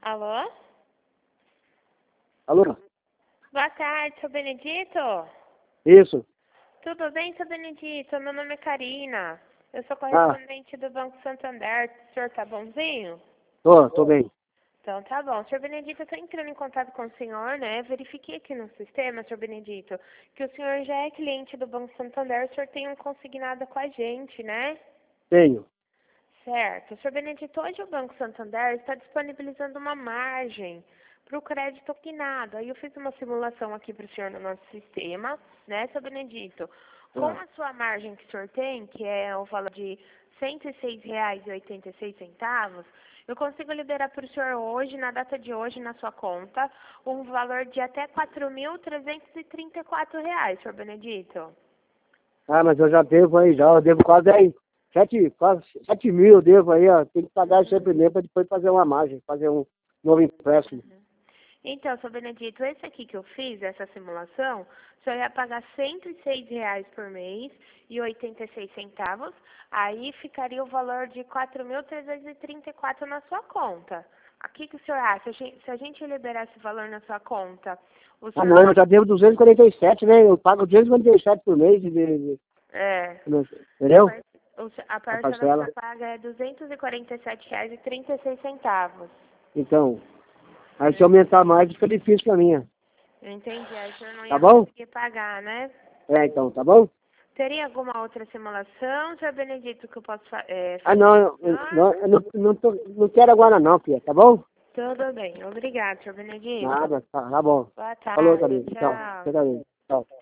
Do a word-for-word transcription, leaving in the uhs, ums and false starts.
Alô? Alô? Boa tarde, seu Benedito. Isso. Tudo bem, seu Benedito? Meu nome é Karina. Eu sou Ah, correspondente do Banco Santander. O senhor tá bonzinho? tô, tô bem. Então tá bom. Senhor Benedito, eu tô entrando em contato com o senhor, né? Verifiquei aqui no sistema, senhor Benedito, que o senhor já é cliente do Banco Santander. O senhor tem um consignado com a gente, né? Tenho. Certo. Senhor Benedito, hoje o Banco Santander está disponibilizando uma margem para o crédito quinado. Aí eu fiz uma simulação aqui para o senhor no nosso sistema, né, seu Benedito? Com Ah, a sua margem que o senhor tem, que é o valor de cento e seis reais e oitenta e seis centavos, eu consigo liberar para o senhor hoje, na data de hoje, na sua conta, um valor de até quatro mil trezentos e trinta e quatro reais, senhor Benedito. ah, mas eu já devo aí, já. Eu devo quase aí. Sete, quase sete mil eu devo aí, ó. Tem que pagar isso aí primeiro para depois fazer uma margem, fazer um novo empréstimo. Então, seu Benedito, esse aqui que eu fiz, essa simulação, o senhor ia pagar cento e seis reais por mês e oitenta e seis centavos, aí ficaria o valor de quatro mil trezentos e trinta e quatro na sua conta. Aqui que o senhor acha? A gente- Se a gente liberar esse valor na sua conta, o Ah, senhor... não, eu já devo duzentos e quarenta e sete, né? Eu pago duzentos e quarenta e sete por mês, de, de, de- É, a, entendeu? par, o se- a A parcela que o parcela. senhor paga é duzentos e quarenta e sete reais e trinta e seis centavos. Então, aí se aumentar mais, fica difícil pra mim. Eu entendi, aí o senhor não Tá ia bom? conseguir pagar, né? É, então, tá bom? Teria alguma outra simulação, senhor Benedito, que eu posso fa é, Ah, fazer não, para o eu, eu- senhor? não, eu não, não, tô, não quero agora não, filha, tá bom? Tudo bem. Obrigada, senhor Benedito. Nada, tá, tá bom. Boa Falou, tarde. Camilo. Tchau. Tchau. Tchau, Camilo. Tchau.